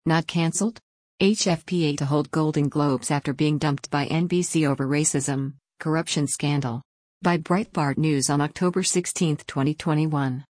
Not cancelled? HFPA to hold Golden Globes after being dumped by NBC over racism, corruption scandal. By Breitbart News on October 16, 2021.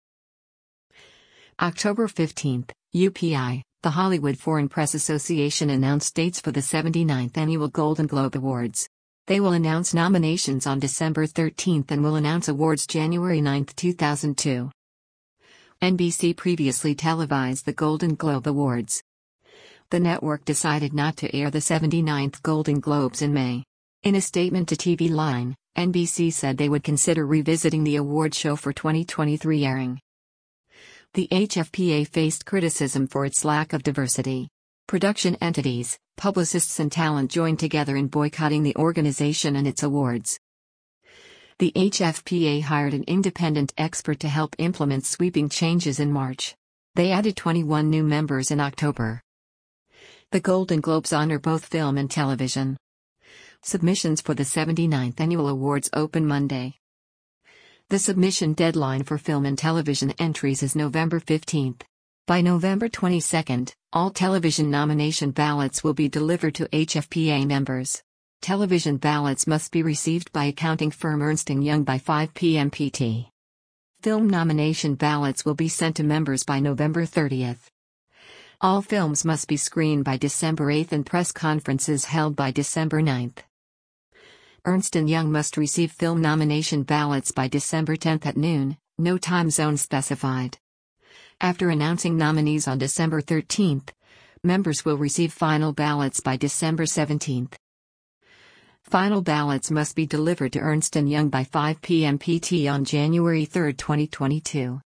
October 15, UPI, the Hollywood Foreign Press Association announced dates for the 79th Annual Golden Globe Awards. They will announce nominations on December 13 and will announce awards January 9, 2002. NBC previously televised the Golden Globe Awards. The network decided not to air the 79th Golden Globes in May. In a statement to TV Line, NBC said they would consider revisiting the award show for 2023 airing. The HFPA faced criticism for its lack of diversity. Production entities, publicists and talent joined together in boycotting the organization and its awards. The HFPA hired an independent expert to help implement sweeping changes in March. They added 21 new members in October. The Golden Globes honor both film and television. Submissions for the 79th Annual Awards open Monday. The submission deadline for film and television entries is November 15. By November 22, all television nomination ballots will be delivered to HFPA members. Television ballots must be received by accounting firm Ernst & Young by 5 p.m. PT. Film nomination ballots will be sent to members by November 30. All films must be screened by December 8 and press conferences held by December 9. Ernst & Young must receive film nomination ballots by December 10 at noon, no time zone specified. After announcing nominees on December 13, members will receive final ballots by December 17. Final ballots must be delivered to Ernst & Young by 5 p.m. PT on January 3, 2022.